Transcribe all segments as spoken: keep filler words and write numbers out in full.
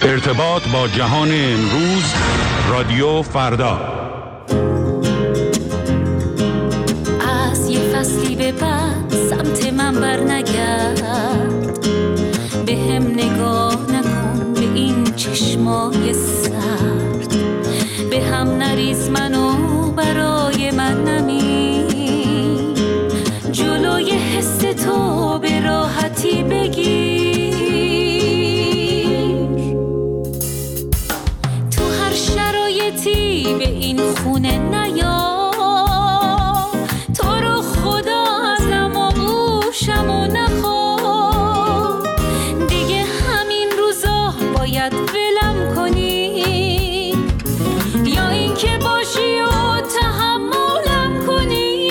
ارتباط با جهان امروز، رادیو فردا. از یه فصلی به بعد سمت من بر نگرد، به هم نگاه نکن به این چشمای سرد، به هم نریز منو برای من نمی، جلوی حس تو به راحتی بگیر، تو هر شرایطی به این خونه نیا، تو رو خدا ازم و گوشم و نخوا، دیگه همین روزا باید ولم کنی، یا این که باشی و تحملم کنی،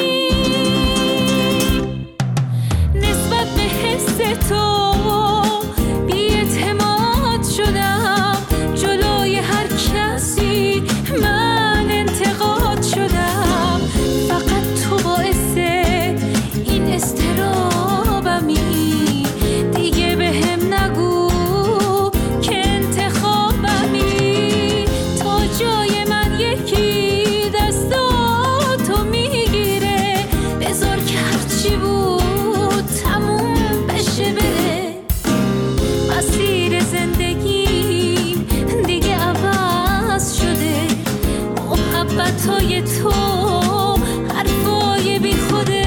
نسبت به حس تو بی اعتماد شدم، جلوی هر کسی من انتقاد شدم، فقط تو باعث این استرابمی، دیگه به هم نگو که انتخابمی، تا جای من یکی دستاتو میگیره، بذار که هرچی بود تموم بشه بره، مسیر زندگیم دیگه عوض شده، محبتای تو حرفای بی خوده.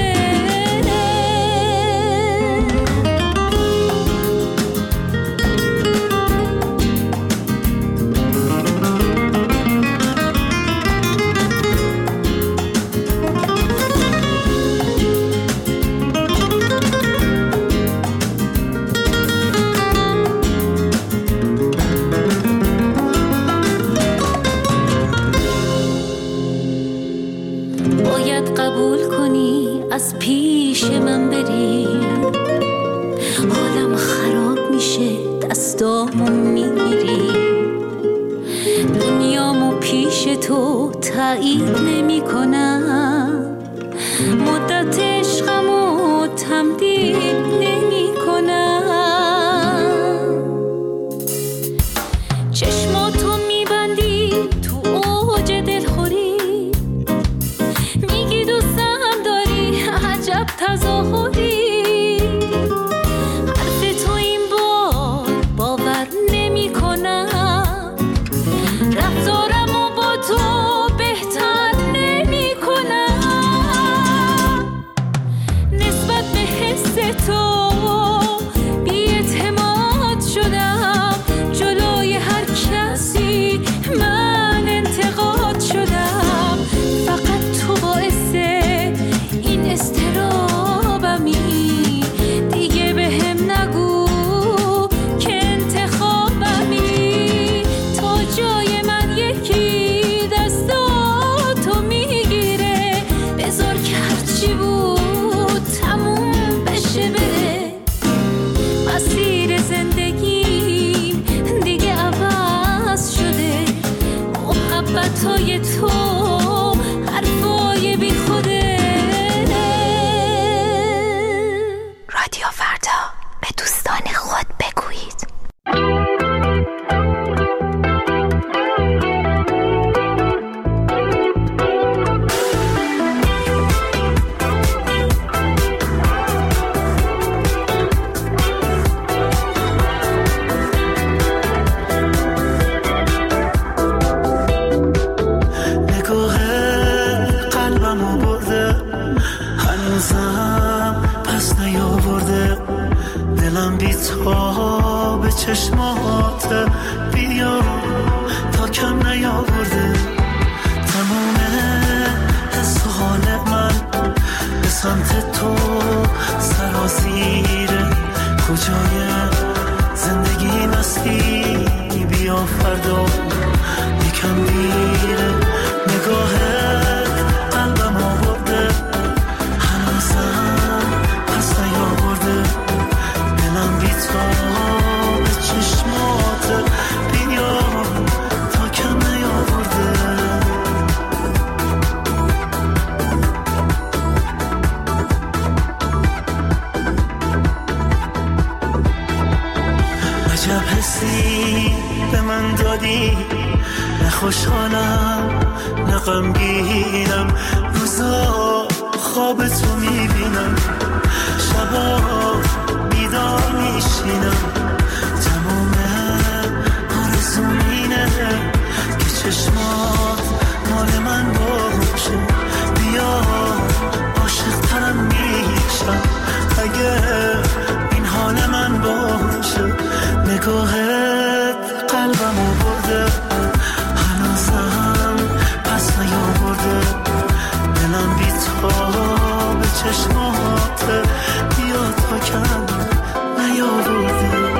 باید قبول کنی از پیش من بری، حالم خراب میشه دستامو میگیری، دنیامو پیش تو تایید نمی کنم، مدت عشقمو تمدید نمی کنم، چشماتو میبندی تو اوج دلخوری، میگی دوستم داری عجب تظاهری، حرف تو این بار باور نمی کنم، رفتارمو با تو بهتر نمی کنم، نسبت به حس تو بی اعتماد شدم، جلوی هر کسی من انتقاد شدم، فقط تو باعث این استرابمی، دیگه به هم نگو که انتخابمی، تا جای من یکی دستاتو میگیره، بذار که هرچی بود تموم بشه بره، مسیر زندگیم دیگه عوض شده، محبتای تو حرفای بی خوده. رادیو فردا، به دوستان خود بگویید. نگاه قلبمو برده، هنوزم پس نیاورده، دلم بی تا به چشمات بیا تا کم نیاورده، تموم حس و حال من به سمت تو سرازیره، کجای زندگی مستی بیا فردا یکم دیره، نگاهت قلبم آورده، هنوزم پس نیاورده، دلم بی تا به چشمات بیا تا کم نیاورده. عجب حسی به من دادی، نه خوشحالم نه غمگینم، روزا خواب تو میبینم، شبا بیدار میشینم، تمام آرزوم اینه که چشمات مال من باشه، بیا عاشق ترم میشم اگه این حال من باشه، نگاهت قلبمو برده هنوزم پس نیاورده، دلم بی تو به چشمات بیا تا کم نیاورده.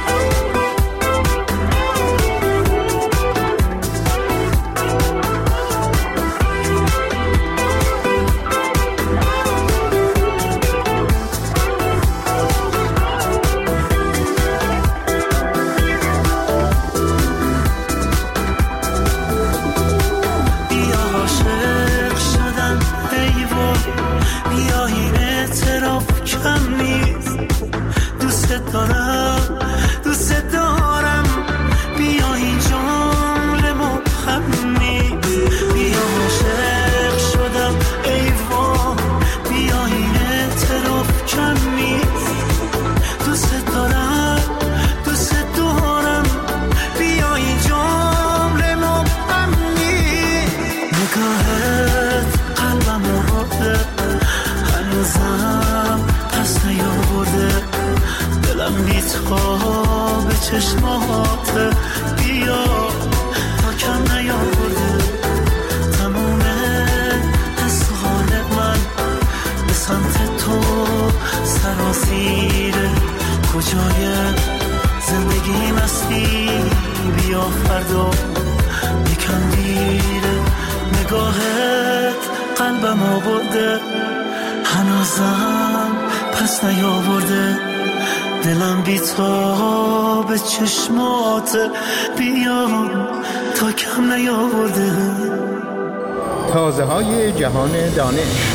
چشمات بیا تا کم نیاورده، تموم حس و حال من به سمت تو سراسیره، کجای زندگی مستی بیا فردا یکم دیره، نگاهت قلبم آورده هنوزم پس نیاورده، دلم بی تو به چشمات بیا تا کم نیاورده. تازه های جهان دانش.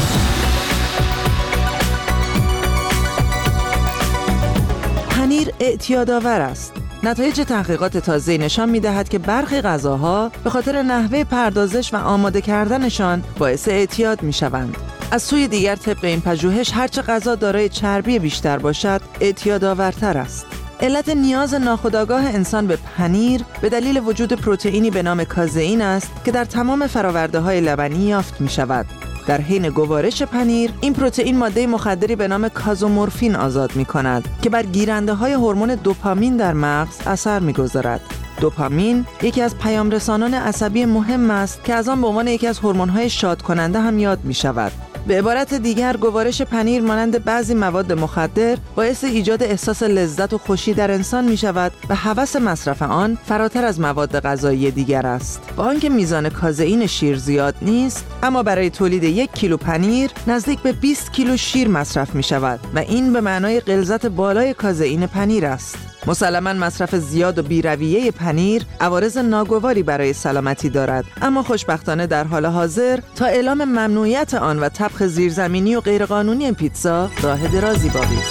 پنیر اعتیادآور است. نتایج تحقیقات تازه نشان می‌دهد که برخی غذاها به خاطر نحوه پردازش و آماده کردنشان باعث اعتیاد می‌شوند. از سوی دیگر طبق این پژوهش هرچه غذا دارای چربی بیشتر باشد اعتیادآورتر است. علت نیاز ناخودآگاه انسان به پنیر به دلیل وجود پروتئینی به نام کازئین است که در تمام فرآورده‌های لبنی یافت می‌شود. در حین گوارش پنیر این پروتئین ماده مخدری به نام کازومورفین آزاد می‌کند که بر گیرنده‌های هورمون دوپامین در مغز اثر می‌گذارد. دوپامین یکی از پیامرسانان عصبی مهم است که از آن به عنوان یکی از هورمون‌های شادکننده هم یاد می‌شود. به عبارت دیگر گوارش پنیر مانند بعضی مواد مخدر باعث ایجاد احساس لذت و خوشی در انسان می شود و هوس مصرف آن فراتر از مواد غذایی دیگر است. با آنکه میزان کازئین شیر زیاد نیست، اما برای تولید یک کیلو پنیر نزدیک به بیست کیلو شیر مصرف می شود و این به معنای غلظت بالای کازئین پنیر است. مسلماً مصرف زیاد و بی‌رویه پنیر عوارض ناگواری برای سلامتی دارد، اما خوشبختانه در حال حاضر تا اعلام ممنوعیت آن و طبخ زیرزمینی و غیرقانونی پیتزا راه درازی باقی است.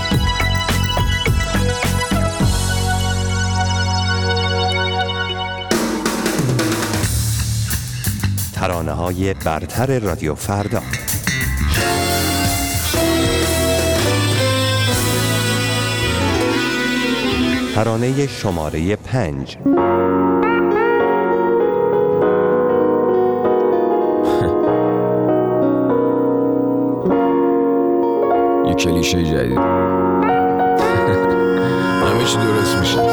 ترانه‌های برتر رادیو فردا. ترانه شماره پنج. یه کلیشه جدید. همه چی درست میشه.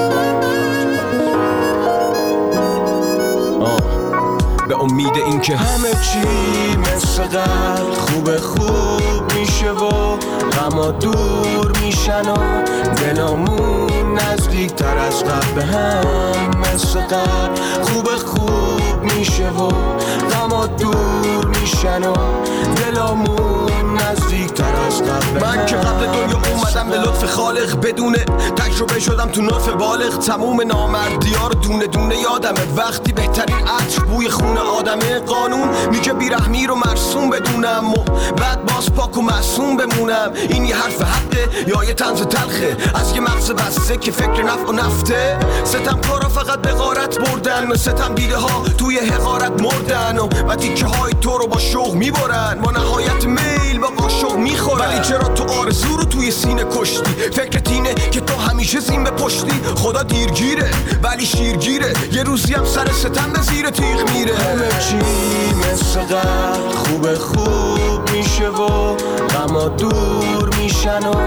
به امید این که همه چی مثل قبل خوب خوب میشه و غما دور میشن و دلامون نزدیک تر از قبل به هم مثل قبل خوب خوب میشه و غما دور میشن و دلامون نزدیکتر از قبل. من که قبل دنیا اومدم به لطف خالق، بدون تجربه شدم تو نطف بالغ. تموم نامردی ها رو دونه دونه یادمه، وقتی بهترین عطر بوی خون آدمه. قانون میگه بیرحمی رو مرسوم بدونم و بعد باز پاک و معصوم بمونم. این یه حرف حقه یا یه طنز تلخه از یه مغز بسته که فکر نفع و نفته؟ ستم کارا فقط به غارت بردن، ستم دیده ها توی حقارت مردن و و تیکه های تو رو با شوق میبرن، با نهایت میل با قاشق میخورن. ولی چرا تو آرزو رو توی سینه کشتی؟ فکرت اینه که تو همیشه زین به پشتی. خدا دیرگیره ولی شیرگیره، یه روزی هم سر ستم به زیر تیغ میره. همه چی مثل قبل خوب خوب میشه و غما دور میشن و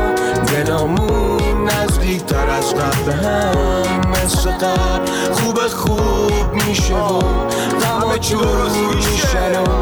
دلامون نزدیکتر از قبل. هم مثل قبل خوب خوب میشه و غما دور میشن و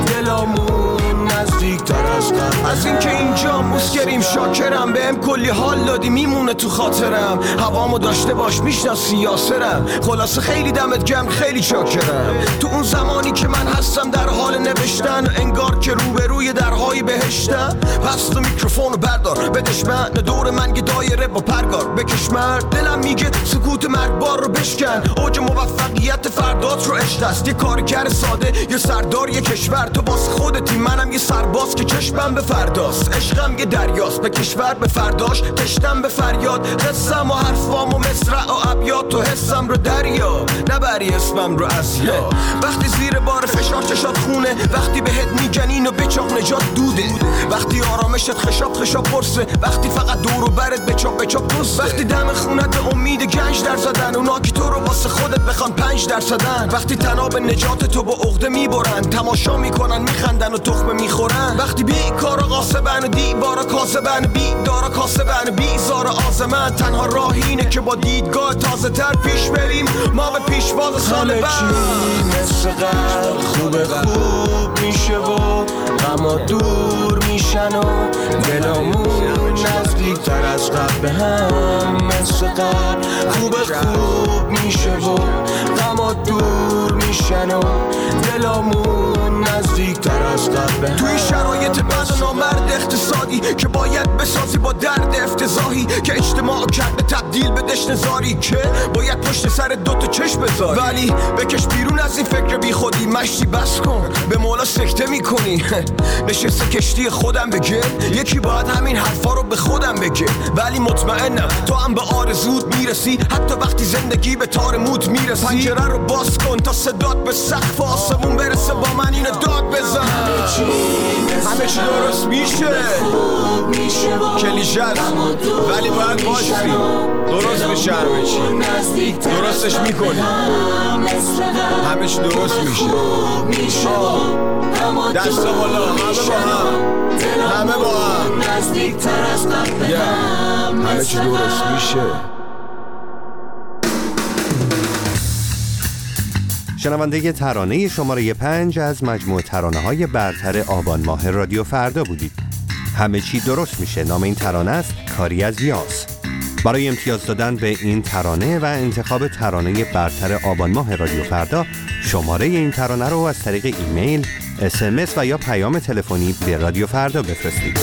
دلامون نزدیکتر از قبل. از این که اینجا مسکریم شاکرم، بهم کلی حال دادی میمونه تو خاطرم. هوامو داشته باش میشناسی یاسرم، خلاصه خیلی دمت گرم خیلی چاکرم. تو اون زمانی که من هستم در حال نوشتن، انگار که روبروی درهای بهشتم. پس تو میکروفونو بردار بدش من، دور من یه دایره با پرگار بکش مرد. دلم میگه سکوت مرگبار رو بشکن، اوج موفقیت فردات رو عشق است. یه کارگر ساده یه سردار یه کشور، تو باز خودتی منم یه سرباز که چشمم به فرداست. عشقم یه دریاست به کشور به فرداش، تشتم به فریاد. قصم و حرفام و مصرع و ابیات، تو حسم رو دریا نبری اسمم رو از یا. وقتی زیر بار فشار چشات خونه، وقتی بهت میگنین و بچاق نجات دوده، وقتی آرامشت خشاب خشاب برسه، وقتی فقط دور و برت بچاق بچاق دوسته، وقتی دم خونت به امید گنج در زدن، اونا که تو رو واسه خودت بخوان پنج درصدن، وقتی تناب نجات تو با عقده میبرن، تماشا میکنن میخندن و تخمه میخورن، وقتی بی کارا قاسبن و دیوارا کاسبن، بی دارا کاسبن بی زار آزمن. تنها راه اینه که با دیدگاه تازه تر پیش بریم، ما به پیشواز سال بعد. مثل قبل خوب خوب میشه و غما دور میشن و دلامون نزدیکتر از قبل. هم مثل قبل خوب خوب میشه و غما دور میشن و دلامون نزدیکتر از قبل. توی شرایط بد و نامرد اقتصادی که باید بسازی با درد افتضاحی، که اجتماع کرده تبدیل به دشت زاری، که باید پشت سر دوتا چشم بذاری، ولی بکش بیرون از این فکر بی خودی. مشتی بس کن به مولا سکته میکنی، نشسته کشتی خودم بگه، یکی باید همین حرفا رو به خودم بگه. ولی مطمئنم تو هم به آرزوت میرسی، حتی وقتی زندگی به تار موت میرسی. پنجره رو باز کن تا صدات به سقف آسمون برسه، با من اینو داد بزن. همه چی درست میشه، کلیشه است ولی باید باشی، درست میشه. همه چی درستش میکنی، همه چی درست میشه. دست بالا، همه با هم، همه با هم، همه چی درست میشه. شنونده ترانه شماره پنج از مجموعه ترانه‌های برتر آبان ماه رادیو فردا بودید. همه چی درست میشه نام این ترانه است، کاری از یاس. برای امتیاز دادن به این ترانه و انتخاب ترانه برتر آبان ماه رادیو فردا، شماره این ترانه رو از طریق ایمیل، اس ام اس و یا پیام تلفنی به رادیو فردا بفرستید.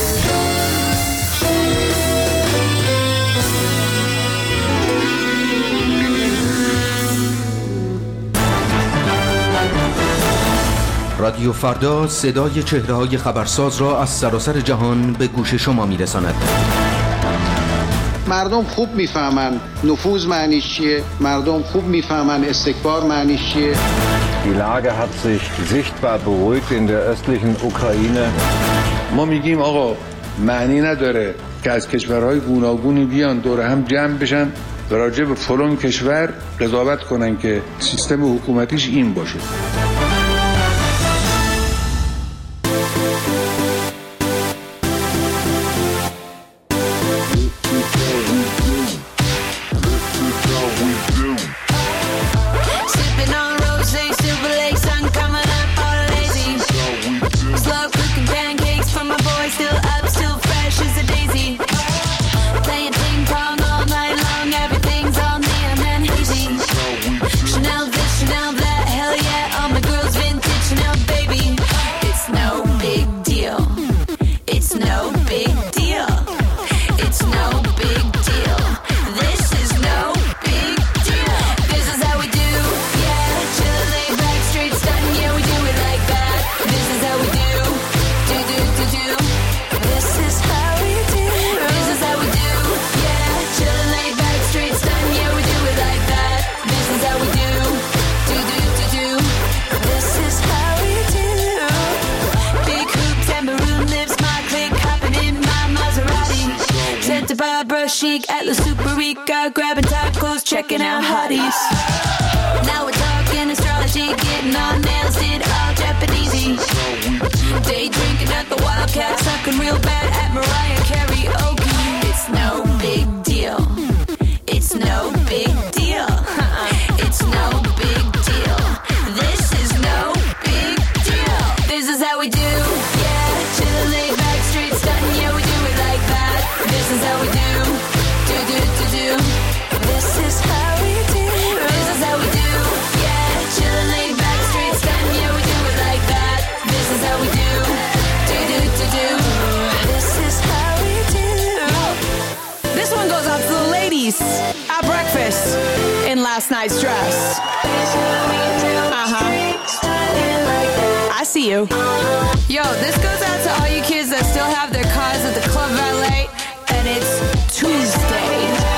رادیو فردا صدای چهره‌های خبرساز را از سراسر جهان به گوش شما می‌رساند. مردم خوب میفهمن نفوذ معنیش چیه، مردم خوب میفهمن استکبار معنیش چیه. Die Lage hat sich sichtbar beruhigt in der östlichen Ukraine. ما میگیم آقا معنی نداره که از کشورهای گوناگونی بیان دور هم جمع بشن و راجع به فلان کشور قضاوت کنن که سیستم حکومتیش این باشه. Chanel this, Chanel that, hell yeah, I'm a good big Atlas Super Rica, grabbing tacos, checking out hotties. Now we're talking astrology, getting our nails did all Japanesey. Day drinking at the Wildcat, sucking real bad at Mariah karaoke. It's no big deal. It's no big deal. It's no big deal. This is no big deal. This is how we do. Yeah, chillin' laid back, straight stuntin'. Yeah, we do it like that. This is how we do. Do do do do. This is how we do. This is how we do. Yeah, chillin' laid back, straight stuntin'. Yeah, we do it like that. This is how we do. Do do do do. This is how we do. This one goes out to the ladies at breakfast in last night's dress. Uh-huh. I see you. Yo, this goes out to all you kids that still have their cars at the club valet, and it's Tuesday.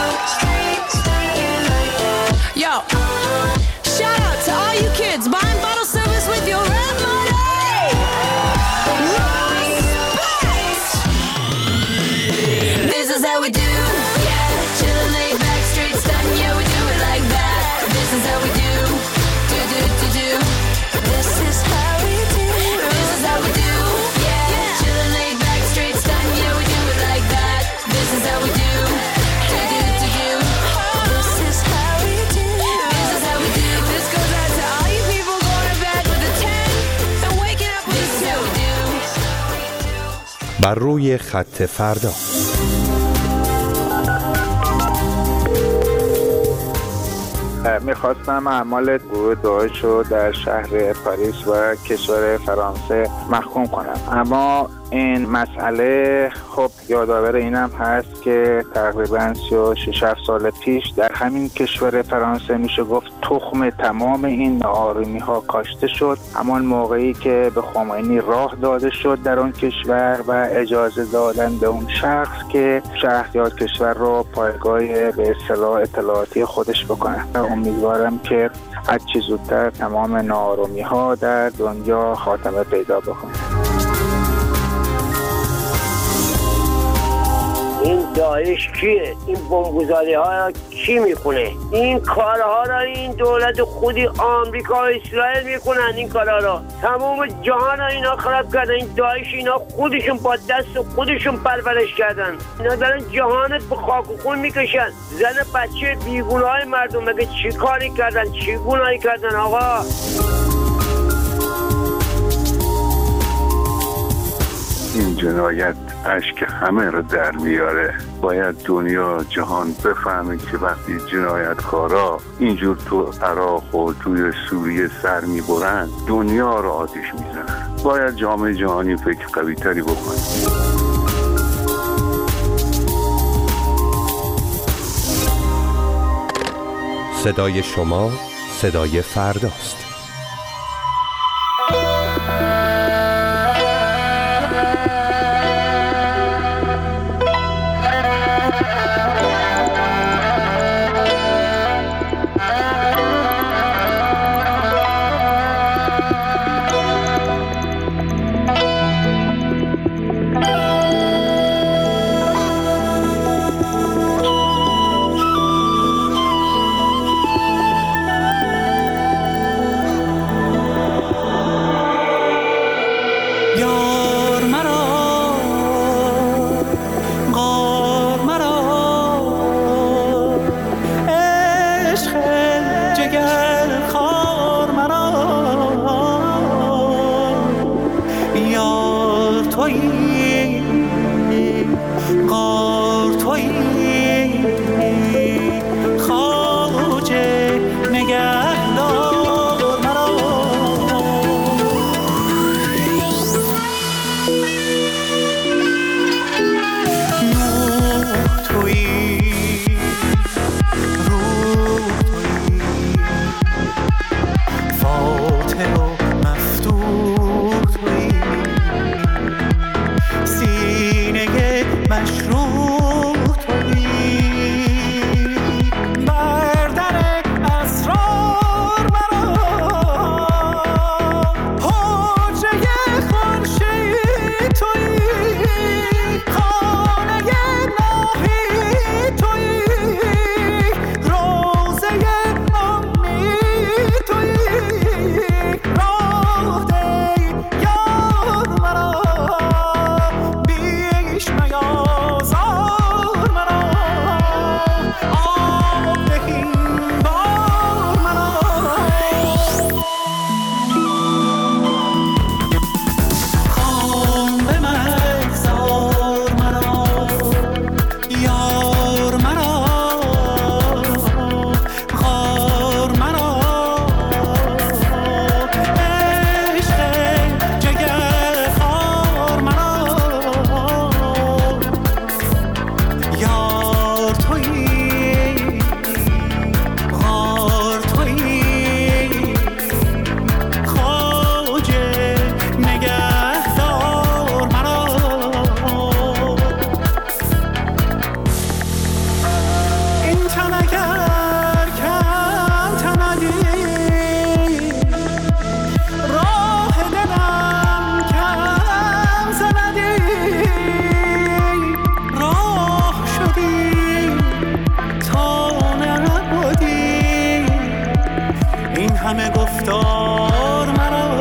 Yo, shout out to all you kids buying bottle service with your rent money. Respect. This is how we do. Yeah, chillin' laid back, straight stuntin'. Yeah, we do it like that. This is how we do. Do do do do. This is how we do. This is how we do. Yeah, chillin' laid back, straight stuntin'. Yeah, we do it like that. This is how we do. Do do do do. This is how we do. This is how we do. This goes out to all you people going to bed with a ten and waking up with a two. بر روی خط فردا. میخواستم اعمال گروه داعش رو در شهر پاریس و کشور فرانسه محکوم کنم، اما این مسئله خب یادآور اینم هست که تقریبا سی و شش سال پیش در همین کشور فرانسه میشه گفت تخم تمام این ناآرامی ها کاشته شد. همان موقعی که به خمینی راه داده شد در اون کشور و اجازه دادن به اون شخص که شهریار کشور رو پایگاه به اصطلاح اطلاعاتی خودش بکنه. امیدوارم که هر چه زودتر تمام ناآرامی ها در دنیا خاتمه پیدا بکنه. این داعش کیه؟ این بمبگذاری ها کی میکنه؟ این کارها را این دولت خودی آمریکا و اسرائیل میکنن. این کارها را تمام جهان اینا خراب کردن. این داعش اینا خودشون با دست خودشون پرورش کردن. اینا دارن جهانت به خاک و خون میکشن. زن بچه بیگناه مردم مگه چی کاری کردن؟ چی گناهی کردن آقا؟ این جنایت اشک همه رو در میاره. باید دنیا جهان بفهمه که وقتی جنایتکارا اینجور تو عراق و توی سوریه سر میبرن دنیا رو آتش میزنن. باید جامعه جهانی فکر قوی تری بکنه. صدای شما صدای فرداست. همه گفتار مرا.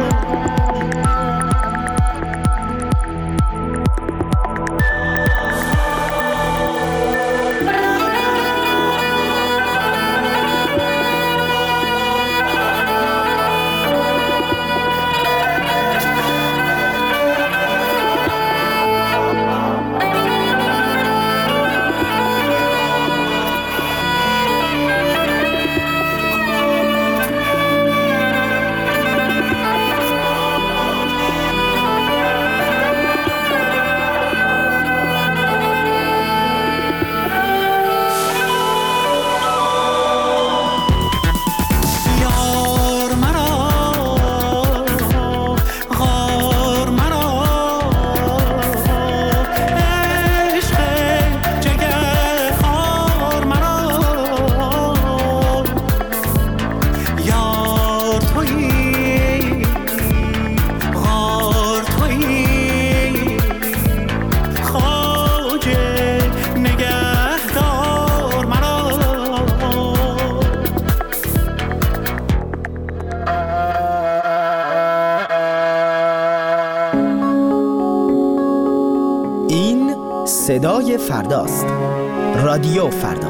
صدای فرداست. رادیو فردا.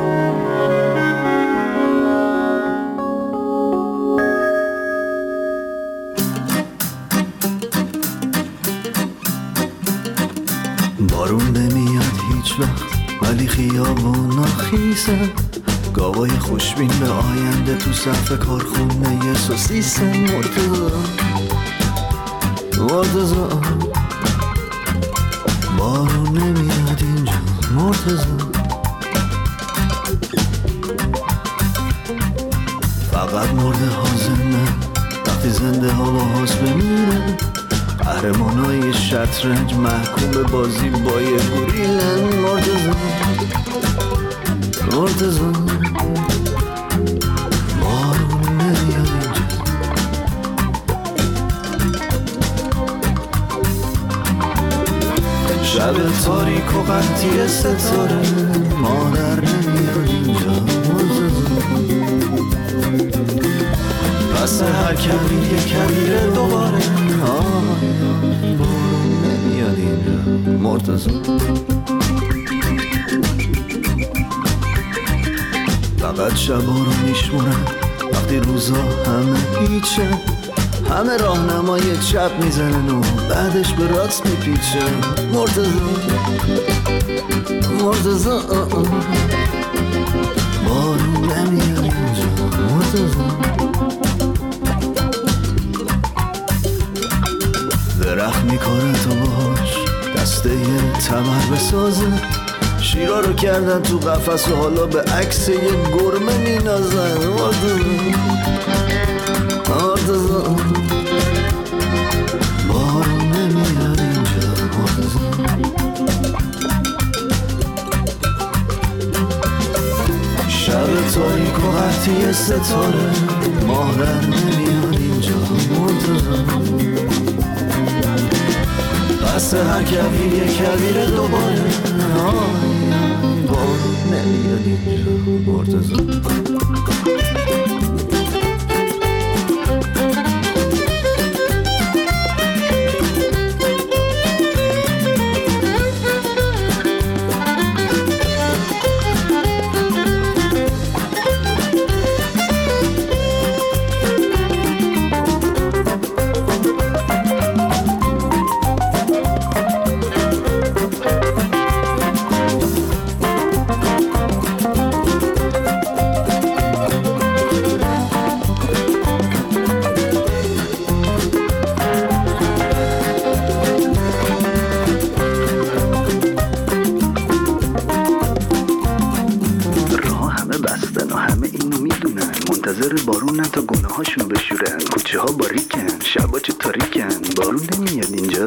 بارون نمیاد هیچ وقت ولی خیابونا خیسه، گاوای خوشبین به آینده تو صف کارخونه سوسیسه. مرتضی مرتضی بارون نمیاد اینجا. مرتضی فقط مرده حاضرنه وقتی زنده ها با حاضر بمیره. قهرمانای شطرنج محکوم به بازی با یه گوریلن. مرتضی مرتضی بارون نمیاد اینجا. شب تاریک و قطعی ستاره مادر نمیاد اینجا. پس هر کبیر یه کبیره دوباره بارون نمیاد اینجا. مرتضی فقط شبا رو میشمونن وقتی روزا همه هیچه، همه راهنمای چپ میزنن و بعدش به راست میپیچن. مرتضی مرتضی بارون نمیاد اینجا. مرتضی درخت میکنه تو باش دسته یه تمر بسازه، شیرا رو کردن تو قفس و حالا به عکس یه گرمه مینازن. مرتضی مرتضی بارون نمیاد اینجا. مرتضی شب تاریک و قطعی ستاره مادر نمیاد اینجا. مرتضی پس هر کبیر یه کبیر دوباره بارون نمیاد اینجا. مرتضی بارون تا گناه هاشون بشورن، کوچه ها باریکن، شبا چه تاریکن. بارون نمیاد اینجا.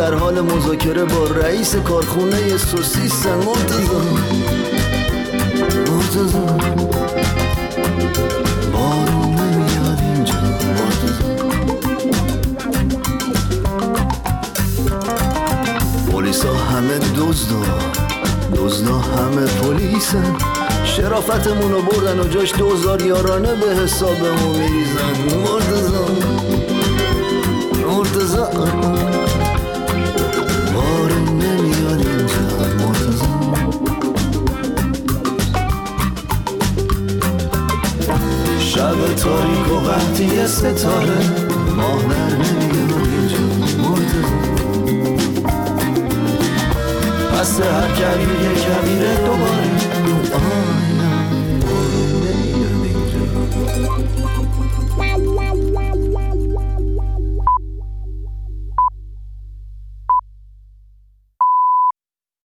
در حال مذاکره با رئیس کارخونه سوسیسن. مرتضی مرتضی بارون نمیاد اینجا. مرتضی پلیسا همه دزدا، دزدا همه پلیسن. شرافتمونو بردن و جاش دوزار یارانه به حسابمون میریزن. مرتضی مرتضی بارون نمیاد اینجا. مرتضی شب تاریک و قحطی ستاره، ماه در نمیاد اینجا. مرتضی پس هر کبیر یک کبیره دوباره آینم بارون نمیاد اینجا.